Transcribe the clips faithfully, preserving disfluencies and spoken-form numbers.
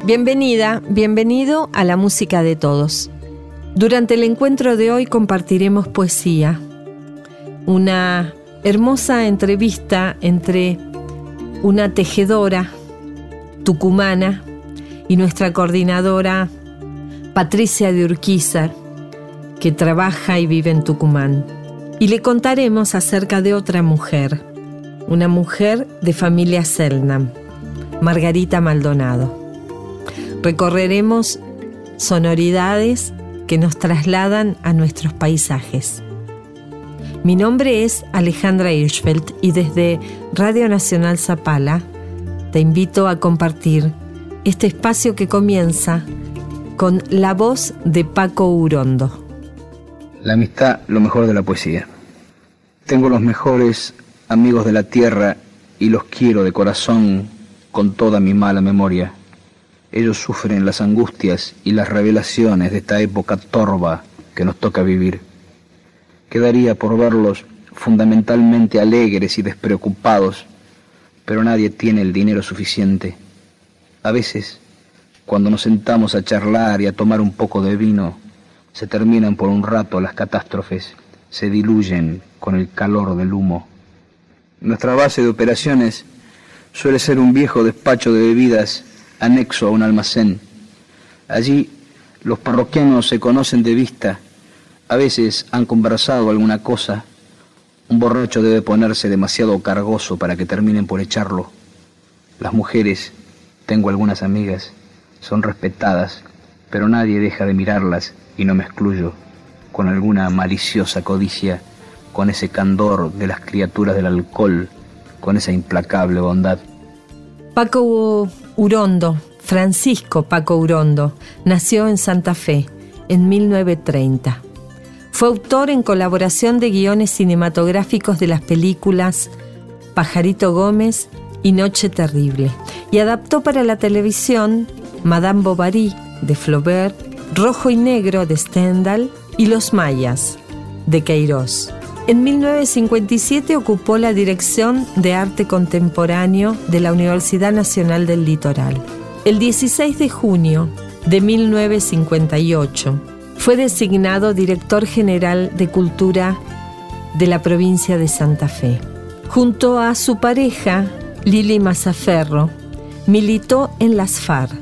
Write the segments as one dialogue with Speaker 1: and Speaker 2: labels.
Speaker 1: Bienvenida, bienvenido a la música de todos. Durante el encuentro de hoy compartiremos poesía, una hermosa entrevista entre una tejedora tucumana y nuestra coordinadora Patricia de Urquiza, que trabaja y vive en Tucumán. Y le contaremos acerca de otra mujer, una mujer de familia Selknam, Margarita Maldonado. Recorreremos sonoridades que nos trasladan a nuestros paisajes. Mi nombre es Alejandra Hirschfeld y desde Radio Nacional Zapala te invito a compartir este espacio que comienza con la voz de Paco Urondo.
Speaker 2: La amistad, lo mejor de la poesía. Tengo los mejores amigos de la tierra y los quiero de corazón con toda mi mala memoria. Ellos sufren las angustias y las revelaciones de esta época torva que nos toca vivir. Quedaría por verlos fundamentalmente alegres y despreocupados, pero nadie tiene el dinero suficiente. A veces, cuando nos sentamos a charlar y a tomar un poco de vino, se terminan por un rato las catástrofes, se diluyen con el calor del humo. Nuestra base de operaciones suele ser un viejo despacho de bebidas anexo a un almacén. Allí los parroquianos se conocen de vista, a veces han conversado alguna cosa. Un borracho debe ponerse demasiado cargoso para que terminen por echarlo. Las mujeres, tengo algunas amigas, son respetadas, pero nadie deja de mirarlas, y no me excluyo, con alguna maliciosa codicia, con ese candor de las criaturas del alcohol, con esa implacable bondad.
Speaker 1: Paco Urondo, Francisco Paco Urondo, nació en Santa Fe en mil novecientos treinta. Fue autor en colaboración de guiones cinematográficos de las películas Pajarito Gómez y Noche Terrible, y adaptó para la televisión Madame Bovary de Flaubert, Rojo y Negro de Stendhal y Los Mayas de Queiroz. En mil novecientos cincuenta y siete ocupó la dirección de arte contemporáneo de la Universidad Nacional del Litoral. El dieciséis de junio de mil novecientos cincuenta y ocho fue designado director general de Cultura de la provincia de Santa Fe. Junto a su pareja, Lili Mazzaferro, militó en las FARC.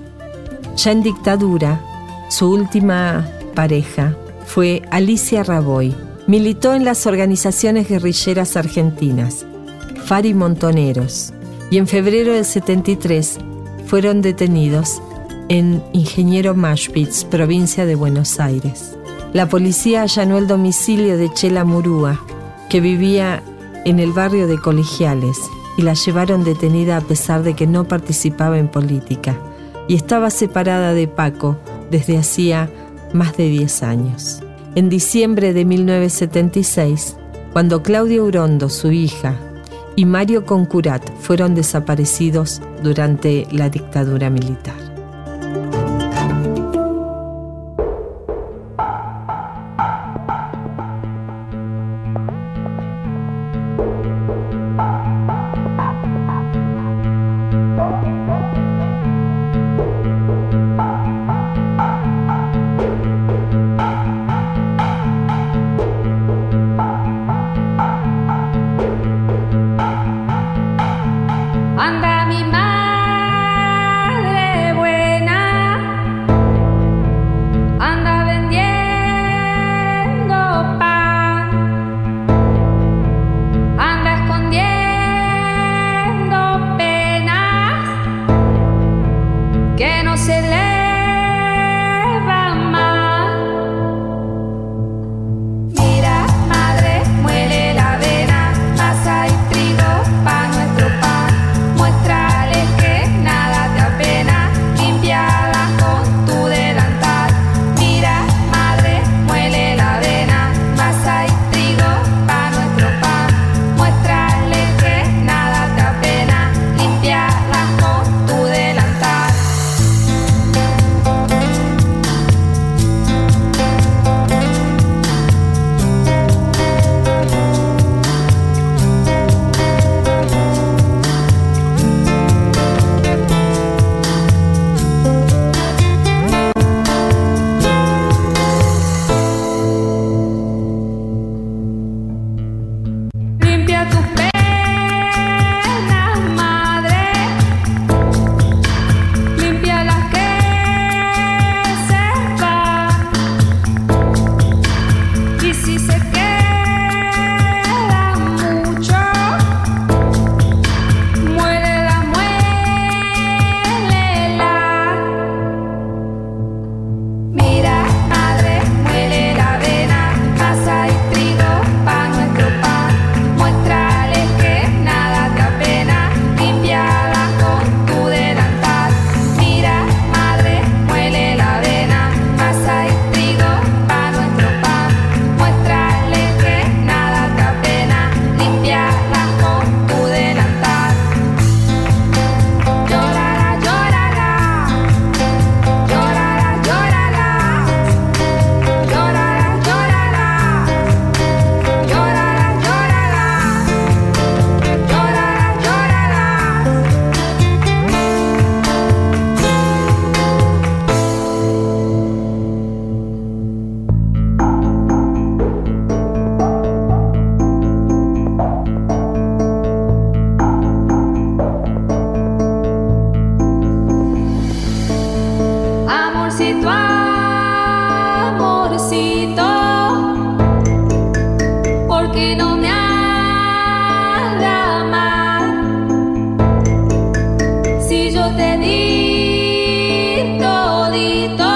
Speaker 1: Ya en dictadura, su última pareja fue Alicia Raboy. Militó en las organizaciones guerrilleras argentinas, FARC y Montoneros, y en febrero del setenta y tres fueron detenidos en Ingeniero Mashpitz, provincia de Buenos Aires. La policía allanó el domicilio de Chela Murúa, que vivía en el barrio de Colegiales, y la llevaron detenida a pesar de que no participaba en política y estaba separada de Paco desde hacía más de diez años. En diciembre de mil novecientos setenta y seis, cuando Claudia Urondo, su hija, y Mario Concurat fueron desaparecidos durante la dictadura militar.
Speaker 3: Anda mi madre amorcito, amorcito, ¿por qué no me has de amar? Si yo te di todito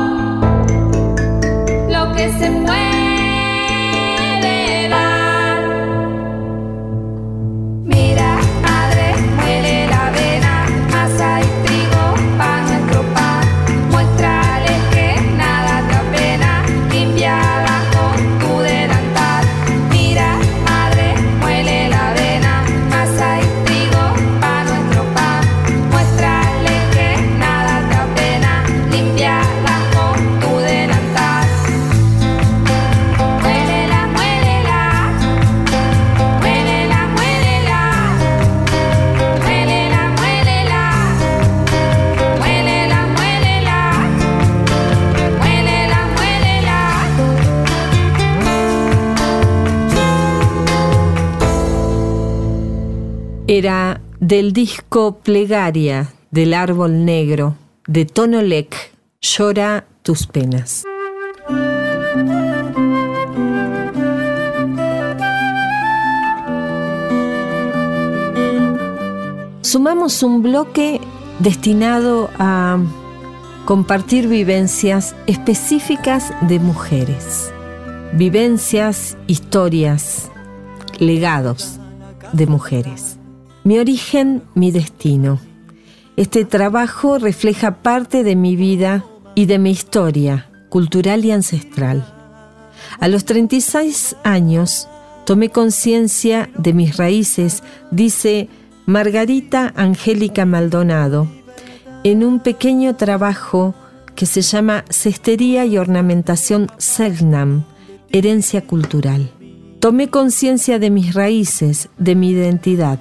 Speaker 3: lo que se puede dar. Mira, madre, muele la avena, masa y trigo pa' nuestro pan. Muéstrale que nada te apena, limpiala con tu delantal. Mira, madre, muele la avena, masa y trigo pa' nuestro pan. Muéstrale que nada te apena, limpiala con tu delantal. Muélela, muélela, muélela, muélela, muélela, muélela, muélela, muélela, muélela, muélela.
Speaker 1: Era del disco Plegaria del Árbol Negro de Tonolec, Llora tus penas. Sumamos un bloque destinado a compartir vivencias específicas de mujeres, vivencias, historias, legados de mujeres. Mi origen, mi destino. Este trabajo refleja parte de mi vida y de mi historia cultural y ancestral. A los treinta y seis años tomé conciencia de mis raíces, dice Margarita Angélica Maldonado, en un pequeño trabajo que se llama Cestería y Ornamentación Selknam, Herencia Cultural. Tomé conciencia de mis raíces, de mi identidad.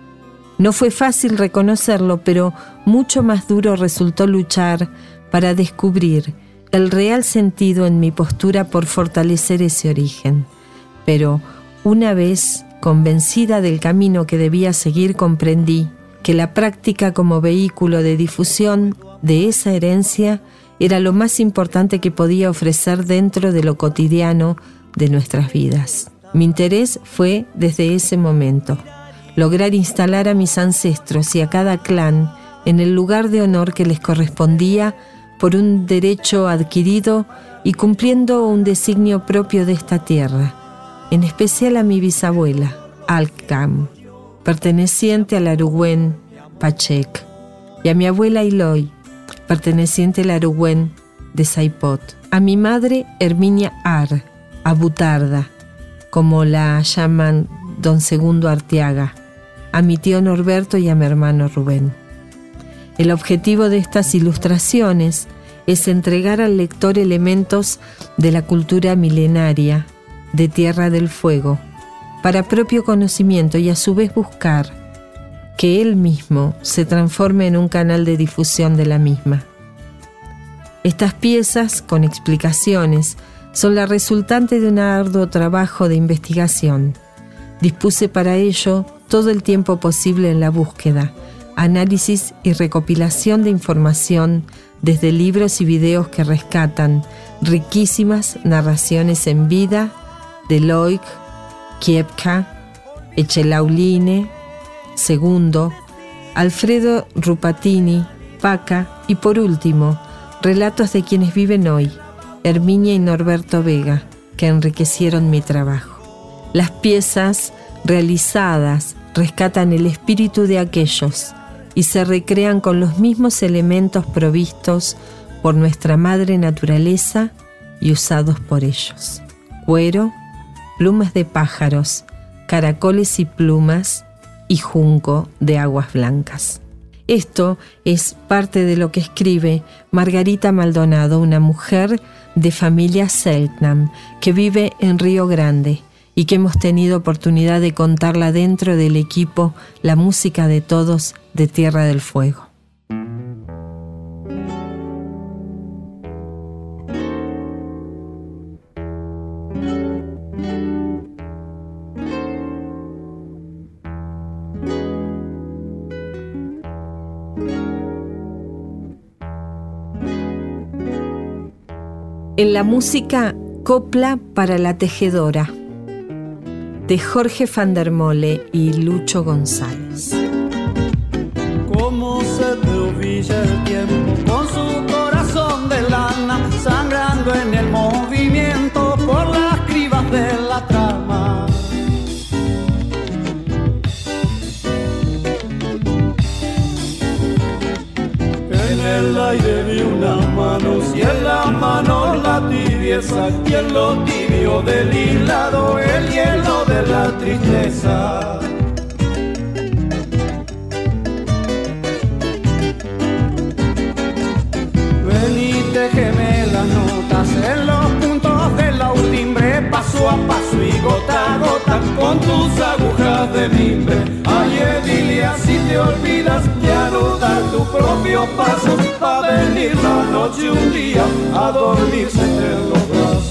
Speaker 1: No fue fácil reconocerlo, pero mucho más duro resultó luchar para descubrir el real sentido en mi postura por fortalecer ese origen. Pero una vez convencida del camino que debía seguir, comprendí que la práctica como vehículo de difusión de esa herencia era lo más importante que podía ofrecer dentro de lo cotidiano de nuestras vidas. Mi interés fue, desde ese momento, lograr instalar a mis ancestros y a cada clan en el lugar de honor que les correspondía por un derecho adquirido y cumpliendo un designio propio de esta tierra, en especial a mi bisabuela, Alcam, perteneciente al Arugüen Pachec, y a mi abuela Iloy, perteneciente al Arugüen de Saipot, a mi madre Herminia Ar, Abutarda, como la llaman don Segundo Arteaga, a mi tío Norberto y a mi hermano Rubén. El objetivo de estas ilustraciones es entregar al lector elementos de la cultura milenaria de Tierra del Fuego, para propio conocimiento y a su vez buscar que él mismo se transforme en un canal de difusión de la misma. Estas piezas, con explicaciones, son la resultante de un arduo trabajo de investigación. Dispuse para ello todo el tiempo posible en la búsqueda, análisis y recopilación de información desde libros y videos que rescatan riquísimas narraciones en vida de Loic, Kiepka, Echelauline, Segundo, Alfredo Rupatini, Paca y por último, relatos de quienes viven hoy, Herminia y Norberto Vega, que enriquecieron mi trabajo. Las piezas realizadas rescatan el espíritu de aquellos y se recrean con los mismos elementos provistos por nuestra madre naturaleza y usados por ellos. Cuero, plumas de pájaros, caracoles y plumas y junco de aguas blancas. Esto es parte de lo que escribe Margarita Maldonado, una mujer de familia Selknam que vive en Río Grande y que hemos tenido oportunidad de contarla dentro del equipo La Música de Todos de Tierra del Fuego. En la música, Copla para la tejedora, de Jorge van der Mole y Lucho González.
Speaker 4: Cómo se te ovilla el tiempo con su corazón de lana, sangrando en el movimiento por las cribas de la trama. En el aire vi unas manos y en la mano la tibieza, y en lo tibio del hilado el hielo de la tristeza. Ven y téjeme las notas en los puntos de lautimbre, paso a paso y gota a gota con tus agujas de mimbre. Ay, Edilia, si te olvidas de anudar tu propio paso, va a venir la noche un día a dormirse en los brazos.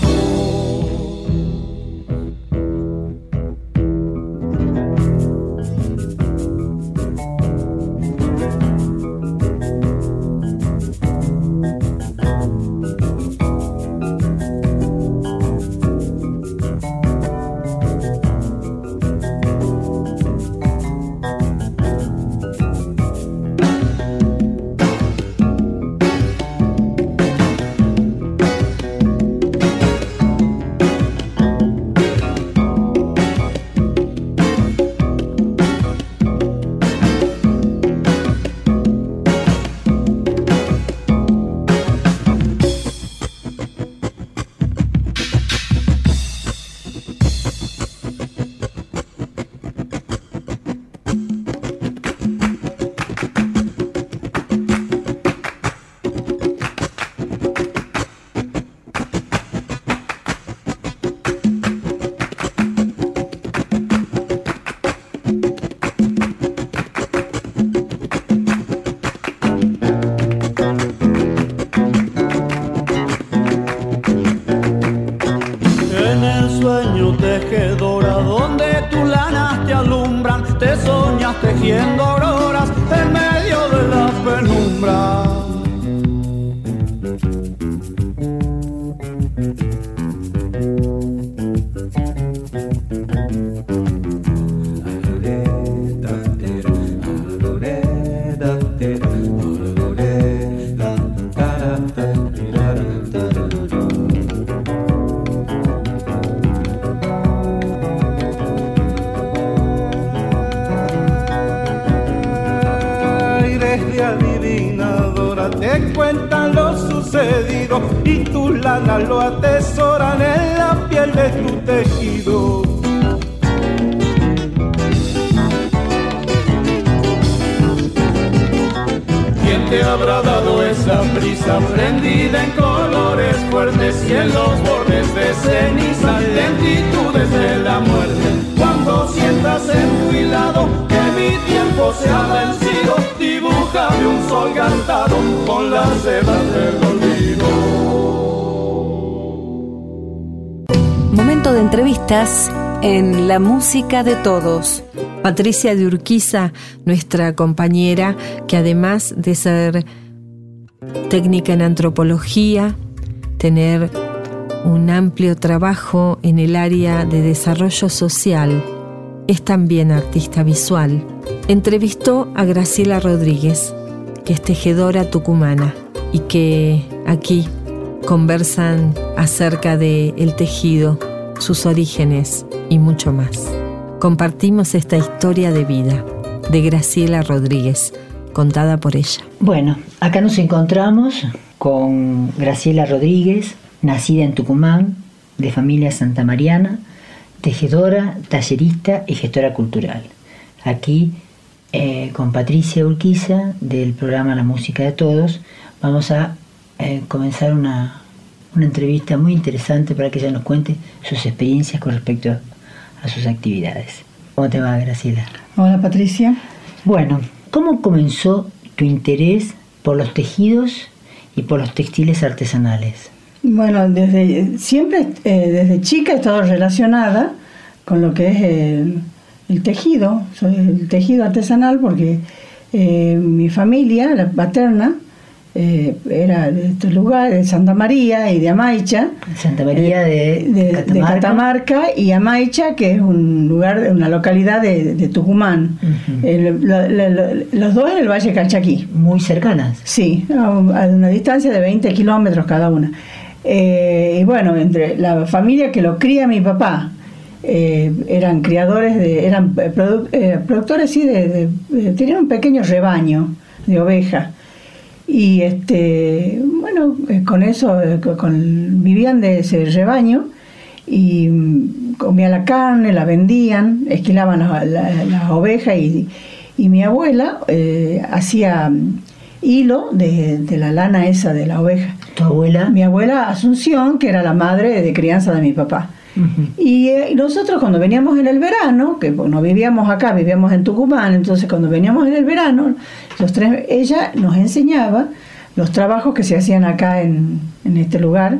Speaker 4: Tejedora, donde tus lanas te alumbran, te soñas tejiendo auroras en medio de la penumbra. Te cuentan lo sucedido y tus lanas lo atesoran en la piel de tu tejido. ¿Quién te habrá dado esa prisa prendida en colores fuertes y en los bordes de ceniza, lentitudes de la muerte? Cuando sientas en tu hilado que mi tiempo se ha vencido, dibújame un sol cantado con las sebas del olvido.
Speaker 5: Momento de entrevistas en La Música de Todos.
Speaker 1: Patricia de Urquiza, nuestra compañera, que además de ser técnica en antropología, tener un amplio trabajo en el área de desarrollo social, es también artista visual. Entrevistó a Graciela Rodríguez, que es tejedora tucumana y que aquí conversan acerca del tejido, sus orígenes y mucho más. Compartimos esta historia de vida de Graciela Rodríguez, contada por ella.
Speaker 6: Bueno, acá nos encontramos con Graciela Rodríguez, nacida en Tucumán, de familia santamariana, tejedora, tallerista y gestora cultural. Aquí, eh, con Patricia Urquiza, del programa La Música de Todos, vamos a eh, comenzar una, una entrevista muy interesante para que ella nos cuente sus experiencias con respecto a, a sus actividades. ¿Cómo te va, Graciela?
Speaker 7: Hola, Patricia.
Speaker 6: Bueno, ¿cómo comenzó tu interés por los tejidos y por los textiles artesanales?
Speaker 7: Bueno, desde siempre, eh, desde chica he estado relacionada con lo que es el, el tejido, el tejido artesanal, porque eh, mi familia, la paterna, eh, era de estos lugares, de Santa María y de Amaicha.
Speaker 6: Santa María de,
Speaker 7: eh, de, Catamarca. de Catamarca y Amaicha, que es un lugar, una localidad de, de Tucumán. Uh-huh. el, lo, lo, lo, los dos en el Valle Calchaquí.
Speaker 6: Muy cercanas.
Speaker 7: Sí, a, a una distancia de veinte kilómetros cada una. Eh, y bueno, entre la familia que lo cría mi papá, eh, eran criadores, de, eran produ, eh, productores, sí, de, de, de, tenían un pequeño rebaño de ovejas. Y este, bueno, eh, con eso, eh, con, vivían de ese rebaño y um, comían la carne, la vendían, esquilaban las la, la ovejas y, y mi abuela eh, hacía hilo de, de la lana esa de la oveja.
Speaker 6: ¿Tu abuela?
Speaker 7: Mi abuela Asunción, que era la madre de crianza de mi papá. Uh-huh. Y eh, nosotros cuando veníamos en el verano, que no vivíamos acá, vivíamos en Tucumán, entonces cuando veníamos en el verano, los tres, ella nos enseñaba los trabajos que se hacían acá en, en este lugar,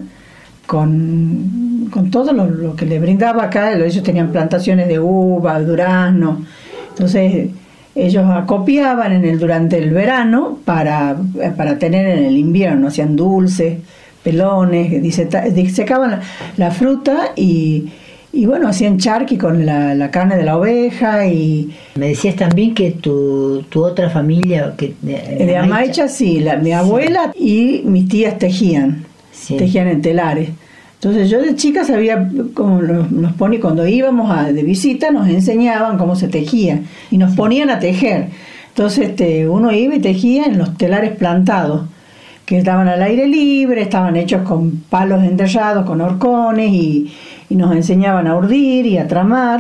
Speaker 7: con, con todo lo, lo que le brindaba acá. Ellos tenían plantaciones de uva, durazno, entonces ellos acopiaban en el, durante el verano para, para tener en el invierno, hacían dulces, pelones, disecaban la, la fruta y, y bueno, hacían charqui con la, la carne de la oveja. Y
Speaker 6: me decías también que tu, tu otra familia que
Speaker 7: de, de Amaicha, sí, la, mi abuela sí. Y mis tías tejían, sí. tejían en telares. Entonces yo de chica sabía cómo nos, nos ponían, cuando íbamos a, de visita nos enseñaban cómo se tejía y nos sí. ponían a tejer. Entonces este, uno iba y tejía en los telares plantados, que estaban al aire libre, estaban hechos con palos enterrados, con horcones, y, y nos enseñaban a urdir y a tramar,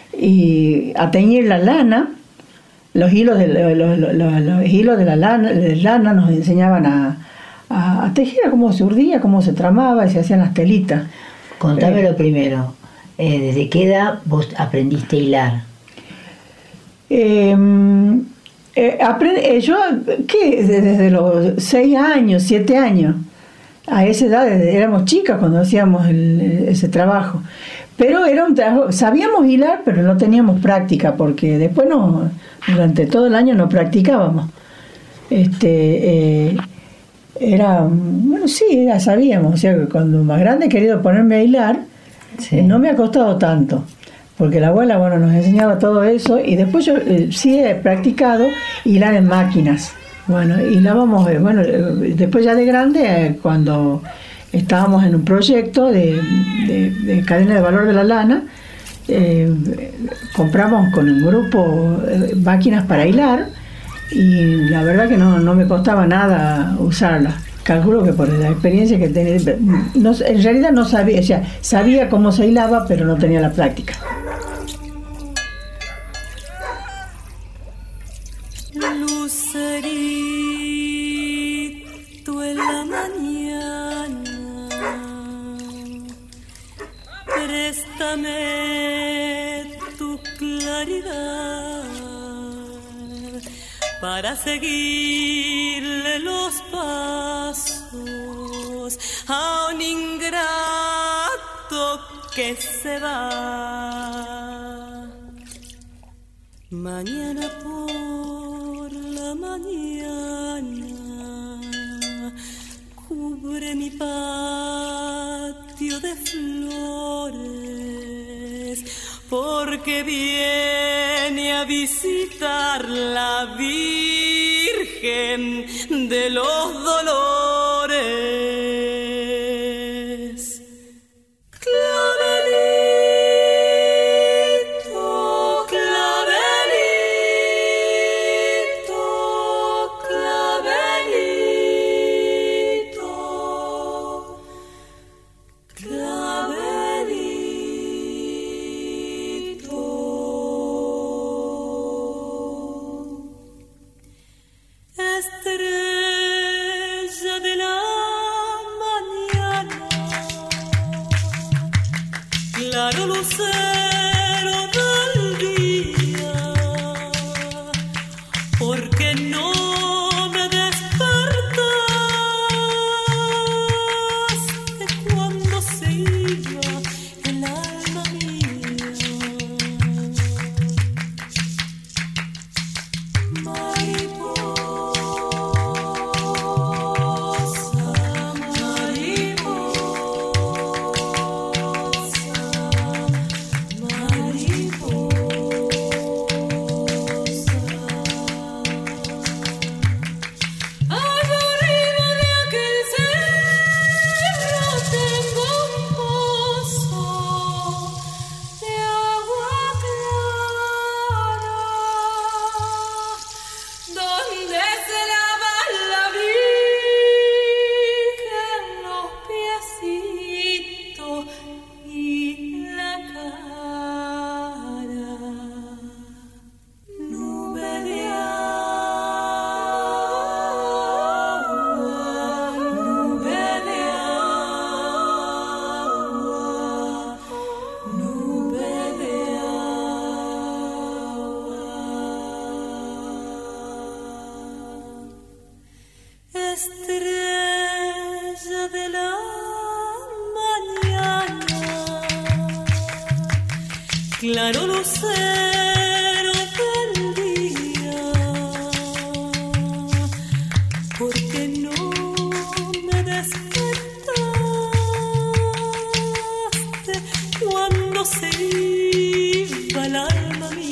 Speaker 7: y a teñir la lana. Los hilos de, los, los, los, los hilos de la lana, de lana nos enseñaban a, a, a tejer, cómo se urdía, cómo se tramaba y se hacían las telitas.
Speaker 6: Contame lo primero, eh, ¿desde qué edad vos aprendiste a hilar?
Speaker 7: Eh, Eh, aprende, yo, ¿qué? Desde los seis años, siete años, a esa edad, éramos chicas cuando hacíamos el, ese trabajo. Pero era un trabajo, sabíamos hilar, pero no teníamos práctica, porque después no, durante todo el año no practicábamos. Este, eh, era, bueno, sí, ya sabíamos, o sea, que cuando más grande he querido ponerme a hilar, sí. eh, no me ha costado tanto. Porque la abuela, bueno, nos enseñaba todo eso, y después yo eh, sí he practicado hilar en máquinas. Bueno, hilábamos, eh, bueno, eh, después ya de grande, eh, cuando estábamos en un proyecto de, de, de cadena de valor de la lana, eh, compramos con un grupo eh, máquinas para hilar, y la verdad que no, no me costaba nada usarlas. Calculo que por la experiencia que tenía, no, en realidad no sabía, o sea, sabía cómo se hilaba, pero no tenía la práctica.
Speaker 8: Lucerito en la mañana, préstame tu claridad para seguirle los pasos a un ingrato que se va. Mañana por la mañana cubre mi patio de flores, porque viene a visitar la Virgen de los Dolores. Clavelito, clavelito, clavelito, clavelito. Estrella de la mañana, claro lucero del día, porque no me despertaste cuando se iba el alma mía. Mariposa estrella de la mañana, claro lucero del día, porque no me despertaste cuando se iba el alma mía.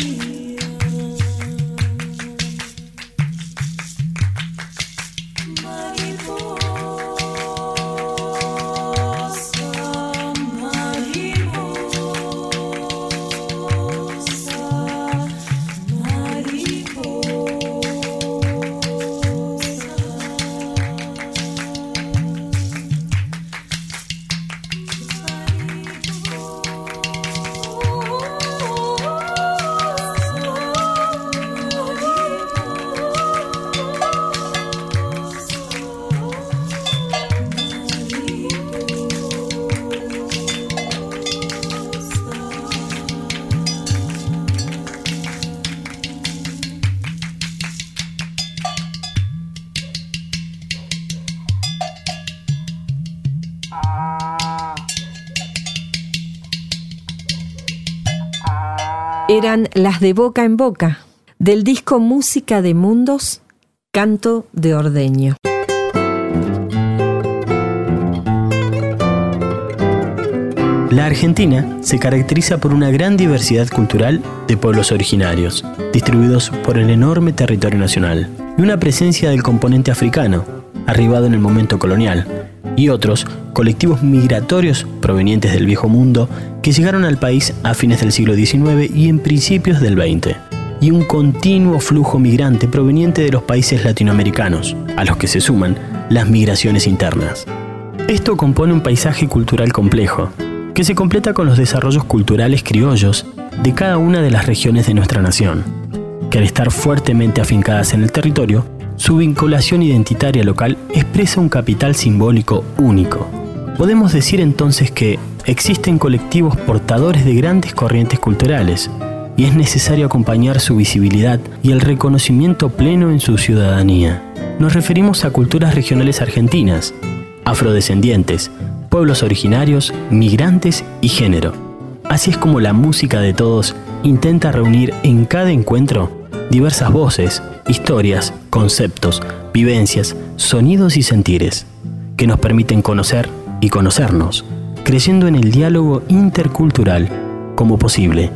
Speaker 1: Eran las de Boca en Boca, del disco Música de Mundos, Canto de Ordeño.
Speaker 9: La Argentina se caracteriza por una gran diversidad cultural de pueblos originarios, distribuidos por el enorme territorio nacional, y una presencia del componente africano, arribado en el momento colonial, y otros colectivos migratorios provenientes del Viejo Mundo que llegaron al país a fines del siglo diecinueve y en principios del veinte, y un continuo flujo migrante proveniente de los países latinoamericanos, a los que se suman las migraciones internas. Esto compone un paisaje cultural complejo, que se completa con los desarrollos culturales criollos de cada una de las regiones de nuestra nación, que al estar fuertemente afincadas en el territorio, su vinculación identitaria local expresa un capital simbólico único. Podemos decir entonces que existen colectivos portadores de grandes corrientes culturales y es necesario acompañar su visibilidad y el reconocimiento pleno en su ciudadanía. Nos referimos a culturas regionales argentinas, afrodescendientes, pueblos originarios, migrantes y género. Así es como la música de todos intenta reunir en cada encuentro diversas voces, historias, conceptos, vivencias, sonidos y sentires, que nos permiten conocer y conocernos, creyendo en el diálogo intercultural como posible.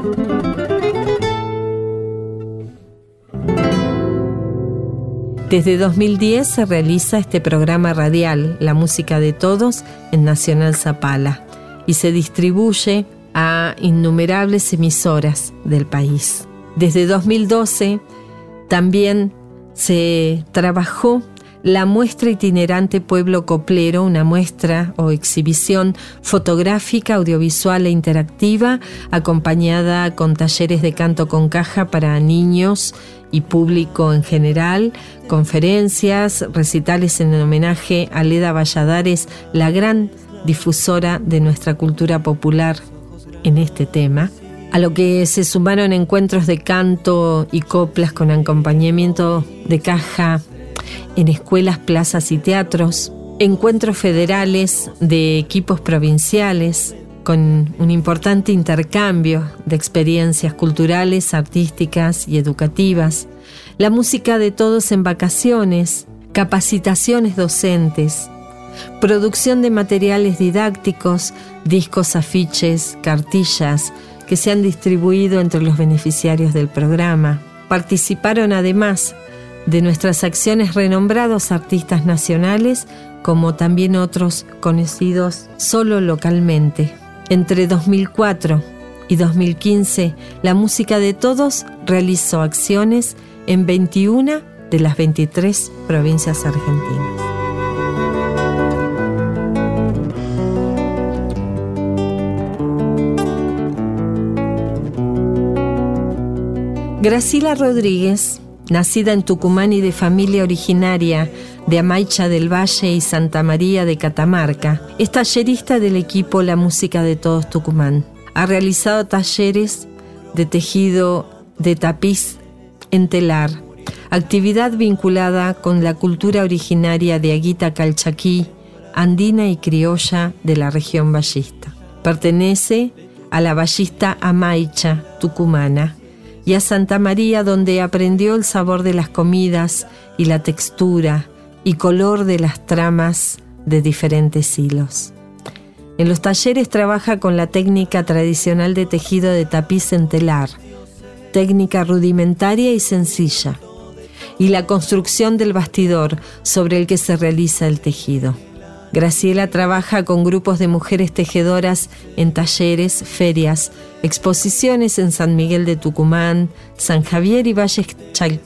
Speaker 1: Desde dos mil diez se realiza este programa radial, La Música de Todos, en Nacional Zapala, y se distribuye a innumerables emisoras del país. Desde dos mil doce también se trabajó la muestra itinerante Pueblo Coplero, una muestra o exhibición fotográfica, audiovisual e interactiva, acompañada con talleres de canto con caja para niños y público en general, conferencias, recitales en homenaje a Leda Valladares, la gran difusora de nuestra cultura popular en este tema, a lo que se sumaron encuentros de canto y coplas con acompañamiento de caja en escuelas, plazas y teatros, encuentros federales de equipos provinciales, con un importante intercambio de experiencias culturales, artísticas y educativas, la música de todos en vacaciones, capacitaciones docentes, producción de materiales didácticos, discos, afiches, cartillas, que se han distribuido entre los beneficiarios del programa. Participaron además de nuestras acciones renombrados artistas nacionales, como también otros conocidos solo localmente. Entre dos mil cuatro y dos mil quince, la música de todos realizó acciones en veintiuna de las veintitrés provincias argentinas. Graciela Rodríguez, nacida en Tucumán y de familia originaria de Amaicha del Valle y Santa María de Catamarca, es tallerista del equipo La Música de Todos Tucumán. Ha realizado talleres de tejido de tapiz en telar, actividad vinculada con la cultura originaria de Aguita Calchaquí, andina y criolla de la región vallista. Pertenece a la vallista Amaicha, tucumana, y a Santa María, donde aprendió el sabor de las comidas y la textura y color de las tramas de diferentes hilos. En los talleres trabaja con la técnica tradicional de tejido de tapiz en telar, técnica rudimentaria y sencilla, y la construcción del bastidor sobre el que se realiza el tejido. Graciela trabaja con grupos de mujeres tejedoras en talleres, ferias, exposiciones en San Miguel de Tucumán, San Javier y Valles, Chal-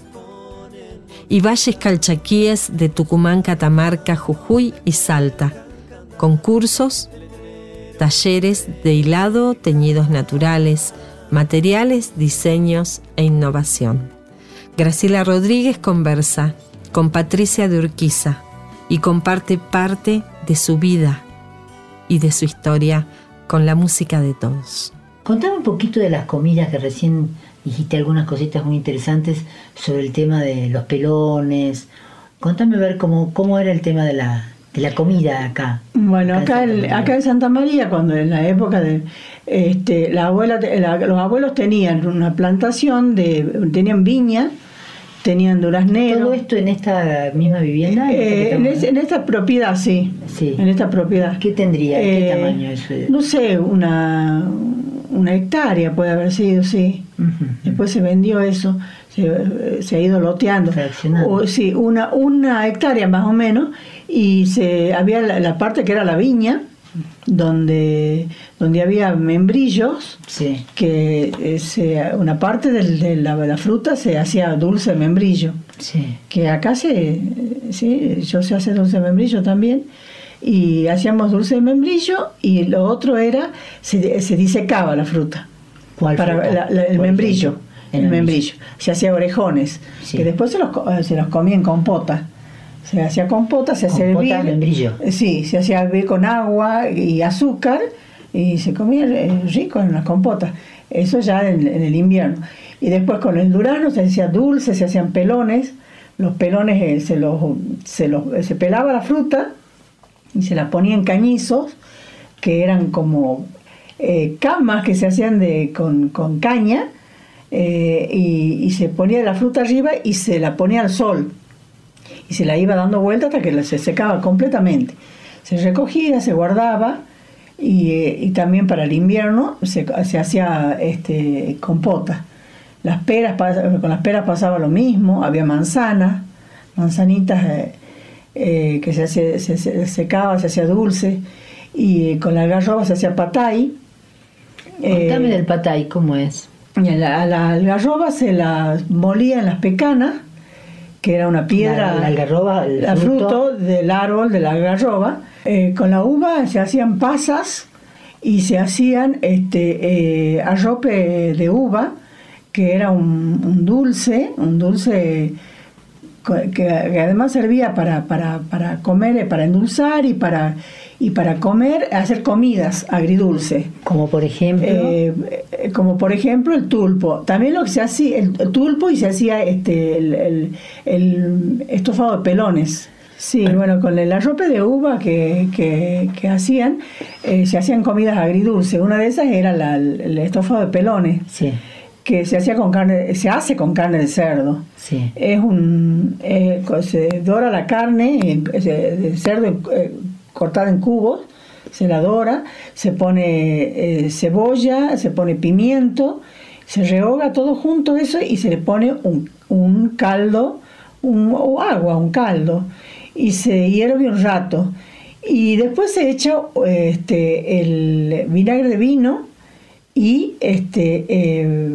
Speaker 1: y Valles Calchaquíes de Tucumán, Catamarca, Jujuy y Salta, concursos, talleres de hilado, teñidos naturales, materiales, diseños e innovación. Graciela Rodríguez conversa con Patricia de Urquiza y comparte parte de su vida y de su historia con la música de todos.
Speaker 6: Contame un poquito de las comidas, que recién dijiste algunas cositas muy interesantes sobre el tema de los pelones. Contame a ver cómo, cómo era el tema de la, de la comida acá.
Speaker 7: Bueno, acá,
Speaker 6: acá, en
Speaker 7: el, acá en Santa María, cuando en la época de este, la abuela, la, los abuelos tenían una plantación, de tenían viña, tenían durazneros.
Speaker 6: ¿Todo esto en esta misma vivienda?
Speaker 7: Eh, en, es, en esta propiedad, sí.
Speaker 6: Sí.
Speaker 7: En esta propiedad.
Speaker 6: ¿Qué tendría?
Speaker 7: Eh,
Speaker 6: ¿Qué tamaño es?
Speaker 7: No sé, una, una hectárea puede haber sido, sí. Uh-huh. Después se vendió eso, se, se ha ido loteando. O, sí, una, una hectárea más o menos, y se había la, la parte que era la viña, donde donde había membrillos,
Speaker 6: sí.
Speaker 7: que eh, se, una parte del, de, la, de la fruta se hacía dulce de membrillo,
Speaker 6: sí.
Speaker 7: que acá se, sí, yo sé hacer dulce de membrillo también, y hacíamos dulce de membrillo, y lo otro era, se, se disecaba la fruta.
Speaker 6: ¿Cuál
Speaker 7: para
Speaker 6: fruta?
Speaker 7: La, la, el
Speaker 6: Por
Speaker 7: membrillo,
Speaker 6: ejemplo,
Speaker 7: el membrillo, se hacía orejones, sí. que después se los, se los comía en compota. Se hacía compota, se hacía hervir.
Speaker 6: ¿Compota de membrillo?
Speaker 7: Sí, se hacía hervir con agua y azúcar y se comía rico en las compotas. Eso ya en, en el invierno. Y después con el durazno se hacía dulce, se hacían pelones. Los pelones eh, se, los, se, los, se pelaba la fruta y se la ponía en cañizos, que eran como eh, camas que se hacían de, con, con caña, eh, y, y se ponía la fruta arriba y se la ponía al sol. Y se la iba dando vuelta hasta que se secaba completamente. Se recogía, se guardaba, y, eh, y también para el invierno se, se hacía este, compota. Las peras, con las peras pasaba lo mismo, había manzanas, manzanitas eh, eh, que se, hace, se, se secaba, se hacía dulce, y eh, con la algarroba se hacía patay.
Speaker 6: Contame eh, del patay, ¿cómo es?
Speaker 7: La, la algarroba se la molía en las pecanas, que era una piedra,
Speaker 6: la, la algarroba, el
Speaker 7: la fruto. fruto del árbol de la algarroba. Eh, con la uva se hacían pasas y se hacían este eh, arrope de uva, que era un, un dulce, un dulce que, que además servía para, para, para comer, para endulzar y para y para comer, hacer comidas agridulces.
Speaker 6: Como por ejemplo,
Speaker 7: eh, como por ejemplo el tulpo. También lo que se hacía, el, el tulpo, y se hacía este el, el, el estofado de pelones. Sí, bueno, con el arrope de uva que, que, que hacían, eh, se hacían comidas agridulces. Una de esas era la, el estofado de pelones.
Speaker 6: Sí.
Speaker 7: Que se hacía con carne, se hace con carne de cerdo.
Speaker 6: Sí.
Speaker 7: Es un eh, se dora la carne de cerdo eh, cortada en cubos, se la dora, se pone eh, cebolla, se pone pimiento, se rehoga todo junto eso y se le pone un, un caldo, un, o agua, un caldo, y se hierve un rato. Y después se echa este, el vinagre de vino y este eh,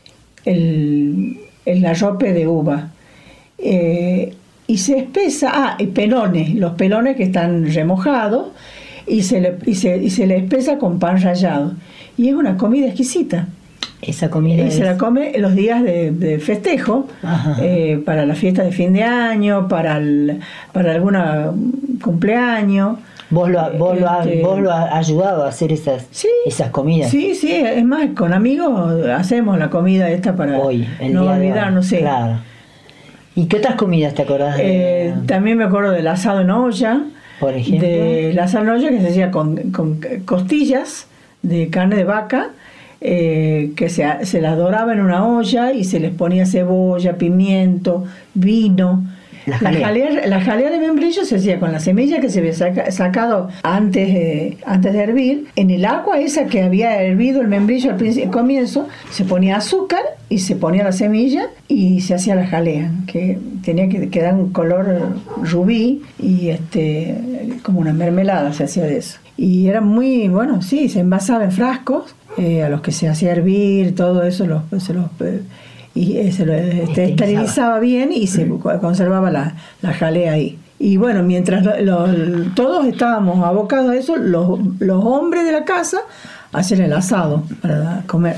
Speaker 7: el, el arrope de uva. Eh, y se espesa, ah, y pelones, los pelones que están remojados, y se le, y se, y se le espesa con pan rallado. Y es una comida exquisita.
Speaker 6: Esa comida
Speaker 7: y
Speaker 6: es...
Speaker 7: se la come los días de, de festejo, eh, para la fiesta de fin de año, para el, para alguna cumpleaños.
Speaker 6: ¿Vos lo, vos, este, lo has, vos lo has ayudado a hacer esas,
Speaker 7: sí,
Speaker 6: esas comidas?
Speaker 7: Sí, sí, es más, con amigos hacemos la comida esta para
Speaker 6: hoy, el
Speaker 7: no
Speaker 6: día
Speaker 7: olvidarnos. Sí.
Speaker 6: Claro. ¿Y qué otras comidas te acordás? De...
Speaker 7: Eh, también me acuerdo del asado en olla.
Speaker 6: Por ejemplo.
Speaker 7: Del asado en olla que se hacía con, con costillas de carne de vaca, eh, que se, se las doraba en una olla y se les ponía cebolla, pimiento, vino. La jalea. La jalea, la jalea de membrillo se hacía con la semilla que se había saca, sacado antes, eh, antes de hervir. En el agua esa que había hervido el membrillo al, al comienzo, se ponía azúcar y se ponía la semilla y se hacía la jalea, que tenía que quedar un color rubí y este como una mermelada se hacía de eso. Y era muy, bueno, sí, se envasaba en frascos, eh, a los que se hacía hervir, todo eso los, se los... Eh, y se lo este, esterilizaba bien y se conservaba la, la jalea ahí. Y bueno, mientras lo, lo, todos estábamos abocados a eso, los, los hombres de la casa hacían el asado para comer.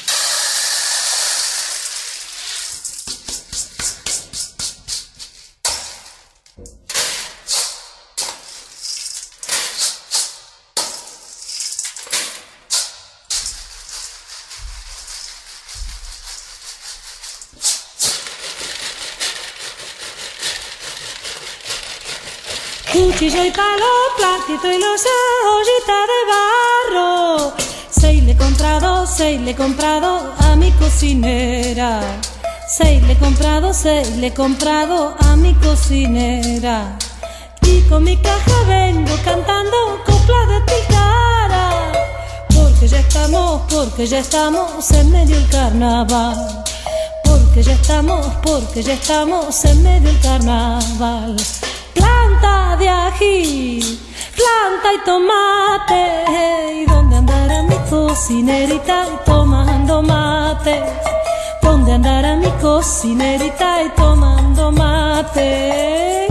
Speaker 8: Cuchillo y palo, platito y losa, ollita de barro. Seis le he comprado, seis le he comprado a mi cocinera. Seis le he comprado, seis le he comprado a mi cocinera. Y con mi caja vengo cantando coplas de Tilcara. Porque ya estamos, porque ya estamos en medio del carnaval. Porque ya estamos, porque ya estamos en medio del carnaval. Planta de ají, planta y tomate. ¿Y dónde andará mi cocinerita y tomando mate? ¿Dónde andará mi cocinerita y tomando mate?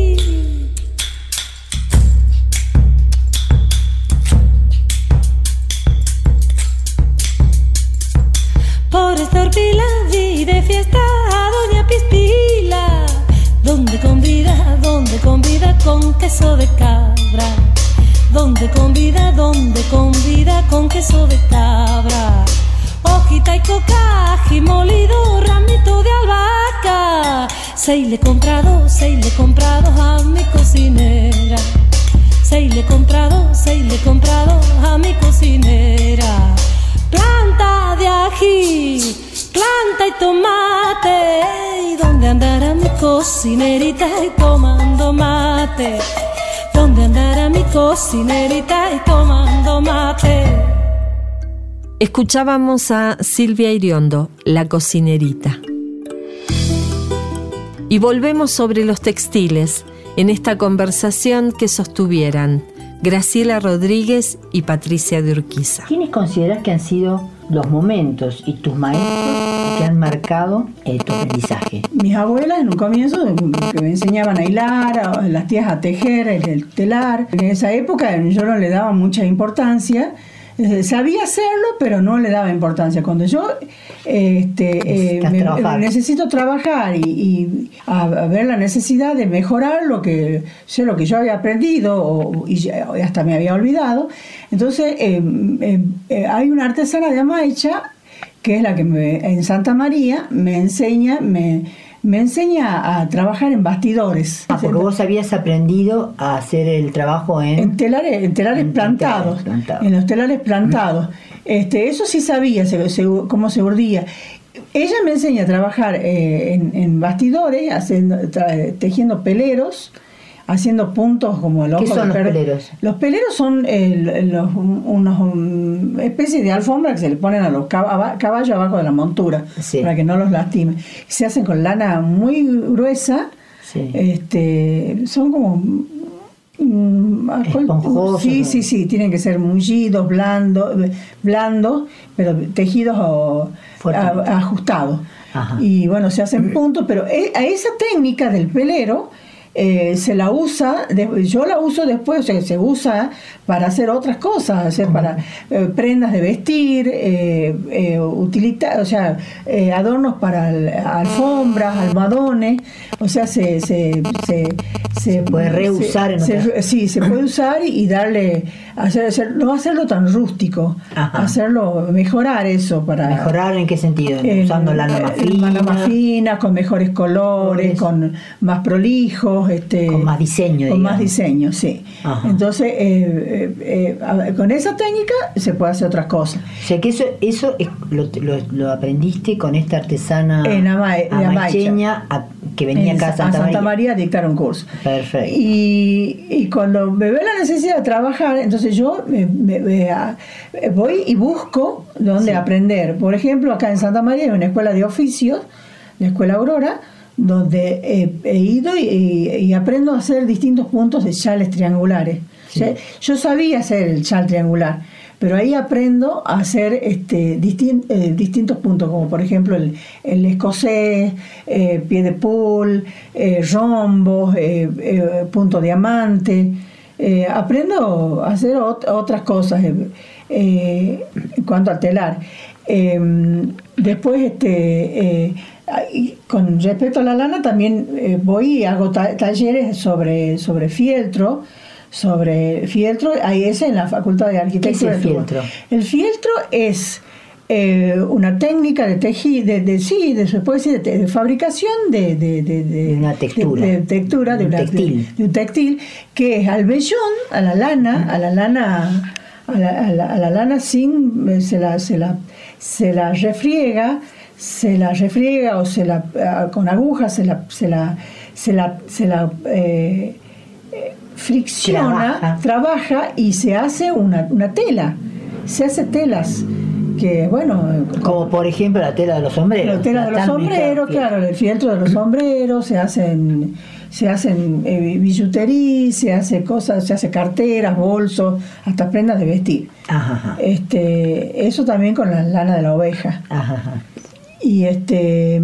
Speaker 8: Por esta horpila vi de fiesta a doña Pispila. Donde convida, donde convida con queso de cabra. Donde convida, donde convida con queso de cabra. Hojita y coca, ají molido, ramito de albahaca. Seis le he comprado, seis le he comprado a mi cocinera. Seis le he comprado, seis le he comprado a mi cocinera. Planta de ají, planta y tomate. ¿Y dónde andará mi cocinerita y tomando mate? ¿Dónde andará mi cocinerita y tomando mate?
Speaker 1: Escuchábamos a Silvia Iriondo, La Cocinerita. Y volvemos sobre los textiles en esta conversación que sostuvieran Graciela Rodríguez y Patricia de Urquiza.
Speaker 6: ¿Quiénes consideras que han sido los momentos y tus maestros que han marcado eh, tu aprendizaje?
Speaker 7: Mis abuelas en un comienzo que me enseñaban a hilar, las tías a tejer, el telar. En esa época yo no le daba mucha importancia. Sabía hacerlo, pero no le daba importancia. Cuando yo este, eh, me, trabajar. necesito trabajar y, y a, a ver la necesidad de mejorar lo que sé, lo que yo había aprendido o, y hasta me había olvidado, entonces eh, eh, eh, hay una artesana de Amaicha que es la que me, en Santa María me enseña, me me enseña a trabajar en bastidores.
Speaker 6: Ah, porque vos habías aprendido a hacer el trabajo en...
Speaker 7: En telares, en telares en plantados, telares plantados. En los telares plantados. Mm. Este, eso sí sabía se, se, cómo se urdía. Ella me enseña a trabajar eh, en, en bastidores, haciendo, tra, tejiendo peleros, haciendo puntos como el ojo.
Speaker 6: ¿Qué son los peleros?
Speaker 7: Los peleros son eh, los, unos un, especies de alfombra que se le ponen a los cab- caballos abajo de la montura, sí, para que no los lastimen. Se hacen con lana muy gruesa, sí, este, son como mm,
Speaker 6: esponjosos.
Speaker 7: Sí, sí, sí, tienen que ser mullidos, blandos, blandos, pero tejidos o, a, ajustados. Ajá. Y bueno, se hacen puntos, pero a esa técnica del pelero eh, se la usa, de, yo la uso después, o sea, se usa para hacer otras cosas, hacer para eh, prendas de vestir, eh, eh, utilita, o sea, eh, adornos para el, alfombras, almohadones, o sea, se se, se, se
Speaker 6: puede reusar.
Speaker 7: Se, en se, sí, se puede usar y, y darle, hacer, hacer, no hacerlo tan rústico, Ajá. hacerlo, mejorar eso para...
Speaker 6: ¿Mejorar en qué sentido? En, Usando lana más fina.
Speaker 7: Lana más fina, con mejores colores, con más prolijos, este,
Speaker 6: con más diseño.
Speaker 7: Con
Speaker 6: digamos.
Speaker 7: más diseño, sí. Ajá. Entonces, eh, eh, eh, con esa técnica se puede hacer otras cosas.
Speaker 6: O sea que eso, eso es, lo, lo, lo aprendiste con esta artesana
Speaker 7: en Ama,
Speaker 6: amacheña a, que venía acá a Santa,
Speaker 7: a Santa María a dictar un curso.
Speaker 6: Perfecto.
Speaker 7: Y, y cuando me veo la necesidad de trabajar, entonces yo me, me, me, a, voy y busco dónde sí. aprender. Por ejemplo, acá en Santa María hay una escuela de oficios, la Escuela Aurora, donde he, he ido y, y, y aprendo a hacer distintos puntos de chales triangulares. Sí. O sea, yo sabía hacer el chal triangular, pero ahí aprendo a hacer este, distin, eh, distintos puntos, como por ejemplo el, el escocés, eh, pie de pool, eh, rombos, eh, eh, punto diamante. Eh, aprendo a hacer ot- otras cosas eh, eh, en cuanto al telar. Eh, después, este, eh, con respecto a la lana, también eh, voy y hago ta- talleres sobre, sobre fieltro. Sobre fieltro, ahí es en la Facultad de Arquitectura.
Speaker 6: ¿Qué es el fieltro?
Speaker 7: El fieltro es eh, una técnica de tejido, de, de, sí, de, se puede decir, de, de fabricación de, de, de, de
Speaker 6: una textura,
Speaker 7: de, de, textura, de,
Speaker 6: un
Speaker 7: una,
Speaker 6: textil.
Speaker 7: De, de un textil, que es al vellón, a la lana, a la lana, a la, a la, a la lana sin, se la, se la, se la refriega, se la refriega o se la con agujas se la, se la, se la, se la eh, fricciona, trabaja. trabaja y se hace una, una tela, se hace telas que bueno,
Speaker 6: como, como por ejemplo la tela de los sombreros,
Speaker 7: la tela de los sombreros, claro, el fieltro de los sombreros, se hacen se hacen eh, billutería, se hace cosas, se hace carteras, bolsos, hasta prendas de vestir. Ajá, ajá. Este, eso también con la lana de la oveja. Ajá, ajá. Y este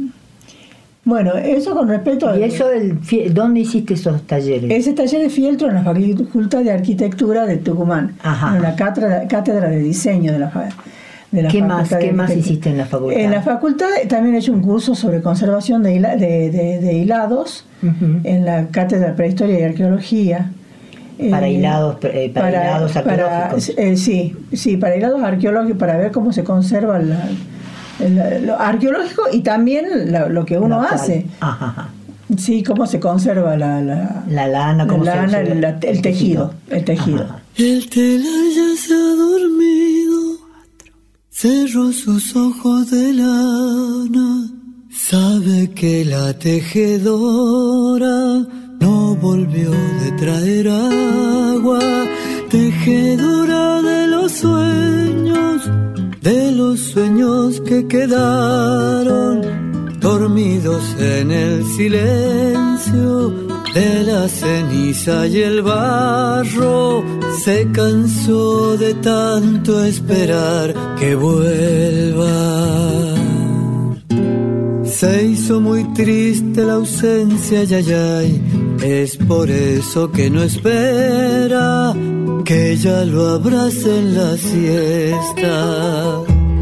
Speaker 7: bueno, eso con respecto a...
Speaker 6: ¿Y eso, el, dónde hiciste esos talleres?
Speaker 7: Ese taller de fieltro en la Facultad de Arquitectura de Tucumán, Ajá. en la cátedra, cátedra de diseño de la, de la
Speaker 6: ¿Qué
Speaker 7: Facultad
Speaker 6: más,
Speaker 7: de
Speaker 6: ¿Qué más hiciste en la facultad?
Speaker 7: En la facultad también he hecho un curso sobre conservación de, hila, de, de, de hilados, uh-huh. en la Cátedra de Prehistoria y Arqueología.
Speaker 6: Para eh, hilados, eh, para, para hilados arqueológicos.
Speaker 7: Para, eh, sí, sí, para hilados arqueológicos, para ver cómo se conserva la... El, lo arqueológico y también lo, lo que uno la hace. Ajá, ajá. Sí, cómo se conserva la, la,
Speaker 6: la lana, cómo
Speaker 7: la lana,
Speaker 6: se
Speaker 7: el, el, el tejido. El tejido.
Speaker 10: Ajá. El telar ya se ha dormido, cerró sus ojos de lana, sabe que la tejedora no volvió de traer agua, tejedora de los sueños, de los sueños que quedaron dormidos en el silencio de la ceniza y el barro. Se cansó de tanto esperar que vuelva. Se hizo muy triste la ausencia, yayay. Es por eso que no espera que ella lo abrace en la siesta.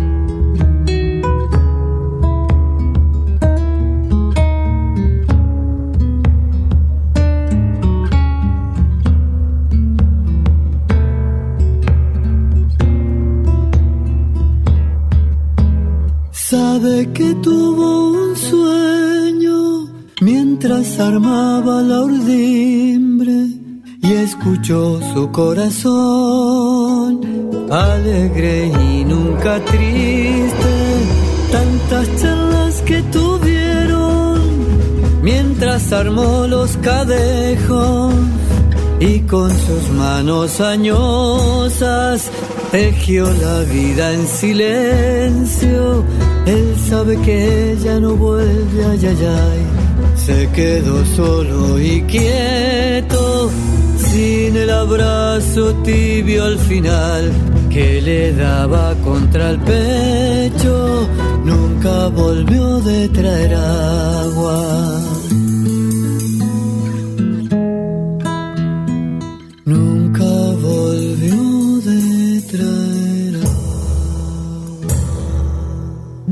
Speaker 10: Sabe que tuvo un sueño mientras armaba la urdimbre y escuchó su corazón alegre y nunca triste. Tantas charlas que tuvieron mientras armó los cadejos y con sus manos añosas tejió la vida en silencio. Él sabe que ella no vuelve, ay, ay, ay. Se quedó solo y quieto, sin el abrazo tibio al final que le daba contra el pecho. Nunca volvió de traer agua.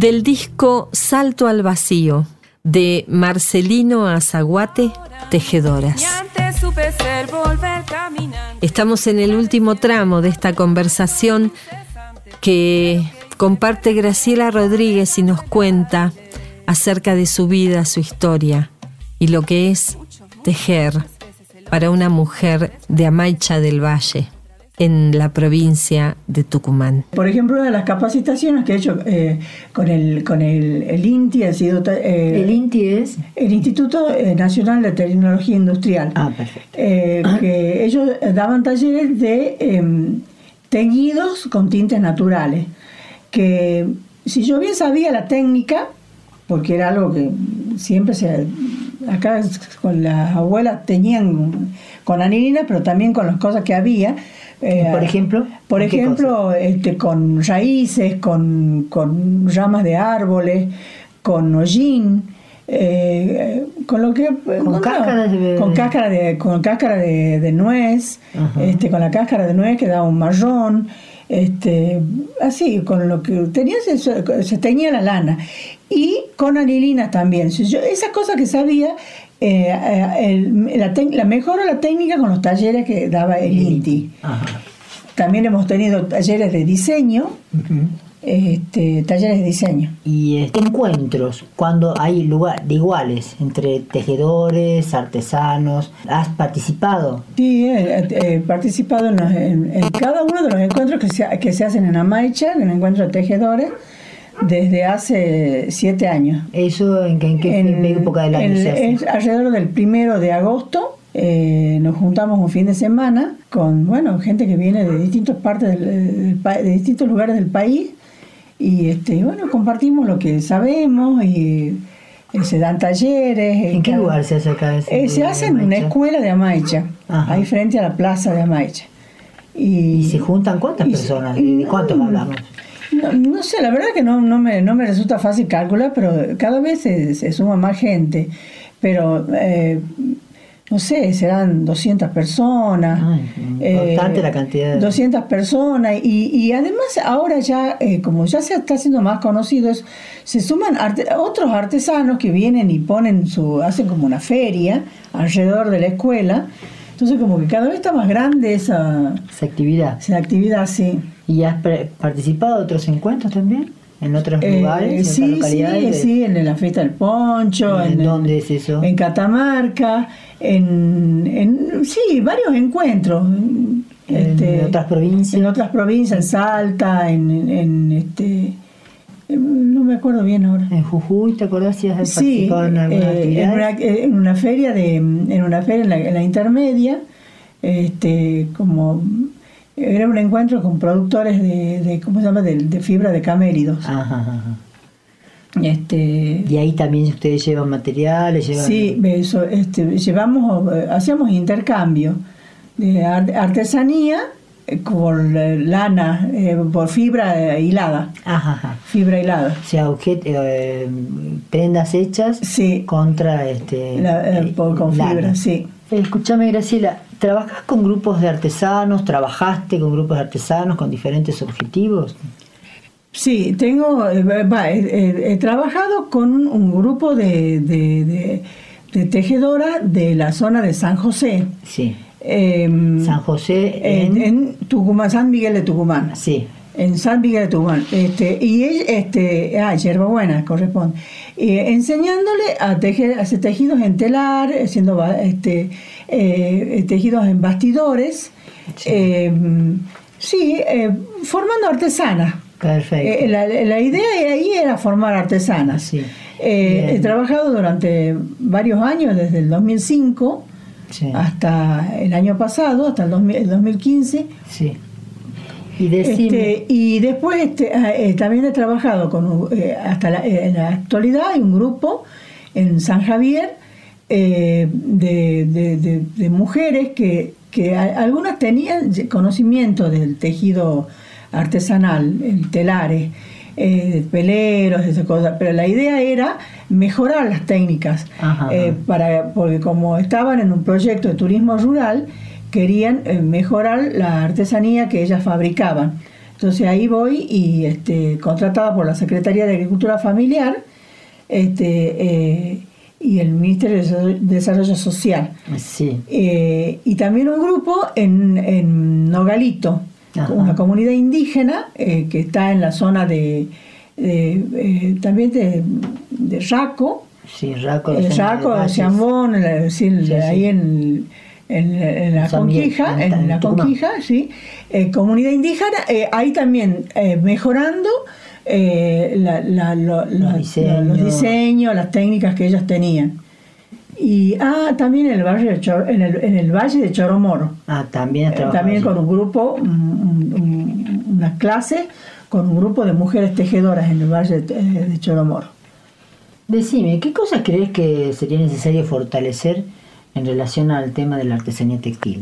Speaker 1: del disco Salto al Vacío, de Marcelino Azaguate, Tejedoras. Estamos en el último tramo de esta conversación que comparte Graciela Rodríguez y nos cuenta acerca de su vida, su historia y lo que es tejer para una mujer de Amaicha del Valle, en la provincia de Tucumán.
Speaker 7: Por ejemplo, una de las capacitaciones que he hecho eh, con el con el, el INTI, ha sido, eh,
Speaker 6: ¿El INTI es?
Speaker 7: El Instituto Nacional de Tecnología Industrial.
Speaker 6: Ah, perfecto.
Speaker 7: Eh, que ellos daban talleres de eh, teñidos con tintes naturales. Que si yo bien sabía la técnica, porque era algo que siempre se... Acá con las abuelas teñían con anilina, pero también con las cosas que había. Eh,
Speaker 6: por ejemplo,
Speaker 7: por ejemplo, este, con raíces, con, con ramas de árboles, con hollín, eh, con lo que
Speaker 6: con cáscara de
Speaker 7: con cáscara de con cáscara de, de nuez, este, con la cáscara de nuez que daba un marrón, este, así, con lo que tenía se, se teñía la lana y con anilina también. Yo, esas cosas que sabía. Eh, el, la, te, la mejora la técnica con los talleres que daba el INTI. Ajá. También hemos tenido talleres de diseño, uh-huh. este, talleres de diseño.
Speaker 6: Y este, encuentros, cuando hay lugar de iguales entre tejedores, artesanos, ¿has participado?
Speaker 7: Sí, he, he participado en, los, en, en cada uno de los encuentros que se, que se hacen en Amaicha, en el encuentro de tejedores, desde hace siete años.
Speaker 6: ¿Eso en qué, en qué en, época del año
Speaker 7: en,
Speaker 6: se hace?
Speaker 7: Es alrededor del primero de agosto. Eh, nos juntamos un fin de semana con, bueno, gente que viene de distintas partes del, del, de distintos lugares del país y este, bueno, compartimos lo que sabemos y eh, se dan talleres.
Speaker 6: ¿En qué cada, lugar se hace acá?
Speaker 7: Eh, se hace en una escuela de Amaicha, Ajá. ahí frente a la plaza de Amaicha.
Speaker 6: ¿Y, ¿Y se juntan cuántas y, personas? ¿Y de cuántos hablamos?
Speaker 7: No, no sé, la verdad que no, no, me, no me resulta fácil calcular, pero cada vez se, se suma más gente. Pero, eh, no sé, serán doscientas personas.
Speaker 6: Ay, importante eh, la cantidad. De...
Speaker 7: doscientas personas. Y, y además ahora ya, eh, como ya se está haciendo más conocidos, se suman arte, otros artesanos que vienen y ponen su, hacen como una feria alrededor de la escuela. Entonces como que cada vez está más grande esa,
Speaker 6: esa actividad.
Speaker 7: Esa actividad, sí.
Speaker 6: ¿Y has pre- participado de otros encuentros también? ¿En otros eh, lugares?
Speaker 7: Sí,
Speaker 6: ¿En otras localidades?
Speaker 7: Sí, sí, en la fiesta del poncho.
Speaker 6: ¿En,
Speaker 7: en
Speaker 6: dónde es eso?
Speaker 7: En Catamarca, en, en sí, varios encuentros.
Speaker 6: ¿En
Speaker 7: este,
Speaker 6: otras provincias?
Speaker 7: En otras provincias, en Salta, en, en este... No me acuerdo bien ahora.
Speaker 6: ¿En Jujuy te acordás si has participado
Speaker 7: sí,
Speaker 6: en alguna
Speaker 7: eh,
Speaker 6: actividad?
Speaker 7: En una, en una feria de, en una feria en la, en la intermedia, este, como era un encuentro con productores de, de ¿cómo se llama? De, de fibra de camélidos.
Speaker 6: Ajá, ajá.
Speaker 7: Este,
Speaker 6: y ahí también ustedes llevan materiales, llevan...
Speaker 7: Sí, eso, este, llevamos, hacíamos intercambio de artesanía por lana, eh, por fibra hilada.
Speaker 6: Ajá, ajá.
Speaker 7: Fibra hilada.
Speaker 6: O sea, objet, eh, prendas hechas
Speaker 7: sí.
Speaker 6: contra este
Speaker 7: La, eh, por, con lana. Fibra, sí.
Speaker 6: Eh, escúchame, Graciela, ¿trabajas con grupos de artesanos? ¿Trabajaste con grupos de artesanos con diferentes objetivos?
Speaker 7: Sí, tengo, eh, va, he, he trabajado con un grupo de, de, de, de tejedoras de la zona de San José.
Speaker 6: Sí.
Speaker 7: Eh,
Speaker 6: San José
Speaker 7: en, en Tucumán, San Miguel de Tucumán.
Speaker 6: Sí.
Speaker 7: En San Miguel de Tucumán. Este, y este, ah, Yerbabuena corresponde. Eh, enseñándole a tejer, a hacer tejidos en telar, haciendo este, eh, tejidos en bastidores. Sí, eh, sí eh, formando artesanas.
Speaker 6: Perfecto.
Speaker 7: Eh, la, la idea ahí era formar artesanas.
Speaker 6: Sí.
Speaker 7: Eh, he trabajado durante varios años, desde el dos mil cinco. Sí. Hasta el año pasado, hasta el, dos mil, el dos mil quince.
Speaker 6: Sí. Y, este,
Speaker 7: y después este, eh, también he trabajado con eh, hasta la, eh, en la actualidad hay un grupo en San Javier eh, de, de, de, de mujeres que, que a, algunas tenían conocimiento del tejido artesanal, el telares, eh, peleros, esas cosas, pero la idea era mejorar las técnicas, ajá, eh, para, porque como estaban en un proyecto de turismo rural, querían eh, mejorar la artesanía que ellas fabricaban. Entonces ahí voy y este, contratada por la Secretaría de Agricultura Familiar este, eh, y el Ministerio de Desarrollo Social.
Speaker 6: Sí.
Speaker 7: Eh, y también un grupo en, en Nogalito, Ajá. una comunidad indígena eh, que está en la zona de, de eh, también de, de Raco.
Speaker 6: Sí, Raco.
Speaker 7: El Raco, de Ciambón, sí, sí, ahí sí. en... En, en la También, Conquija, en, en la Conquija, sí, eh, comunidad indígena, eh, ahí también eh, mejorando eh, la, la, lo, los, los, diseños. los diseños, las técnicas que ellas tenían. Y ah, también en el valle de Chor, en el, en el valle de Choromoro.
Speaker 6: Ah, también
Speaker 7: eh, también con un grupo, un, un, una clase con un grupo de mujeres tejedoras en el valle de, de Choromoro.
Speaker 6: Decime, ¿qué cosas crees que sería necesario fortalecer en relación al tema de la artesanía textil?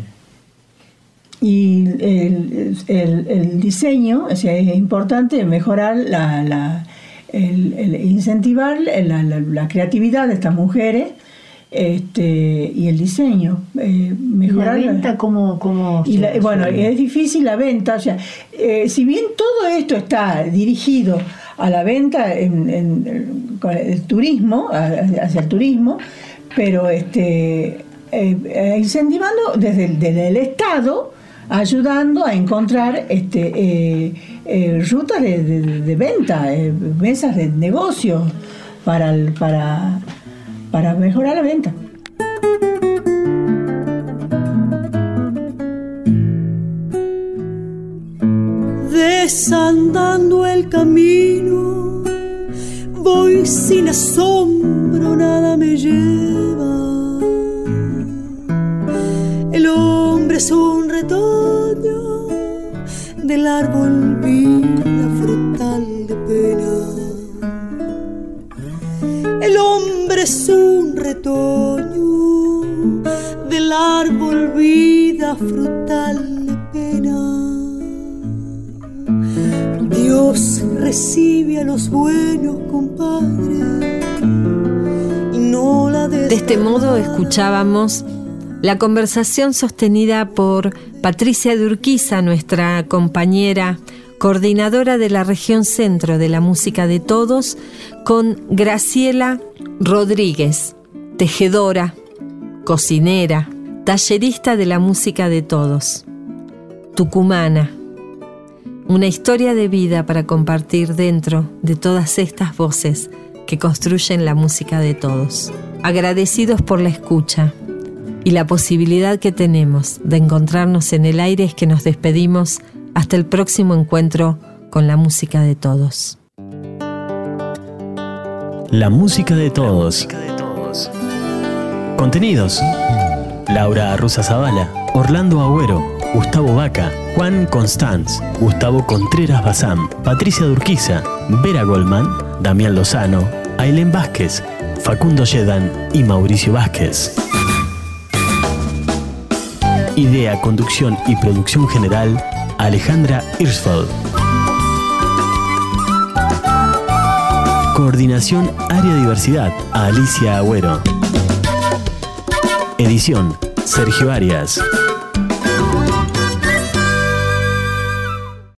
Speaker 7: Y el, el, el diseño, o sea, es importante mejorar, la, la, el, el incentivar la, la, la creatividad de estas mujeres este, y el diseño. Eh, mejorar
Speaker 6: ¿Y la venta cómo, cómo
Speaker 7: y la, Bueno, es difícil la venta. O sea, eh, si bien todo esto está dirigido a la venta en, en, en el turismo, hacia el turismo, pero este eh, incentivando desde el, desde el Estado, ayudando a encontrar este eh, eh, rutas de, de, de venta, eh, mesas de negocio para, el, para, para mejorar la venta.
Speaker 8: Desandando el camino, voy sin asombro, nada me lleva. El hombre es un retoño del árbol vida frutal de pena. El hombre es un retoño del árbol vida frutal de pena. Dios recibe a los buenos, compadre, y no la des-
Speaker 1: De este modo escuchábamos la conversación sostenida por Patricia de Urquiza, nuestra compañera coordinadora de la región centro de la música de todos, con Graciela Rodríguez, tejedora, cocinera, tallerista de la música de todos, tucumana. Una historia de vida para compartir dentro de todas estas voces que construyen la música de todos. Agradecidos por la escucha y la posibilidad que tenemos de encontrarnos en el aire, es que nos despedimos hasta el próximo encuentro con la música de todos.
Speaker 9: La música de todos. Contenidos: Laura Arruza Zavala, Orlando Agüero, Gustavo Vaca, Juan Constanz, Gustavo Contreras Bazán, Patricia de Urquiza, Vera Goldman, Damián Lozano, Ailén Vázquez, Facundo Yedan y Mauricio Vázquez. Idea, conducción y producción general: Alejandra Hirschfeld. Coordinación Área Diversidad: Alicia Agüero. Edición: Sergio Arias.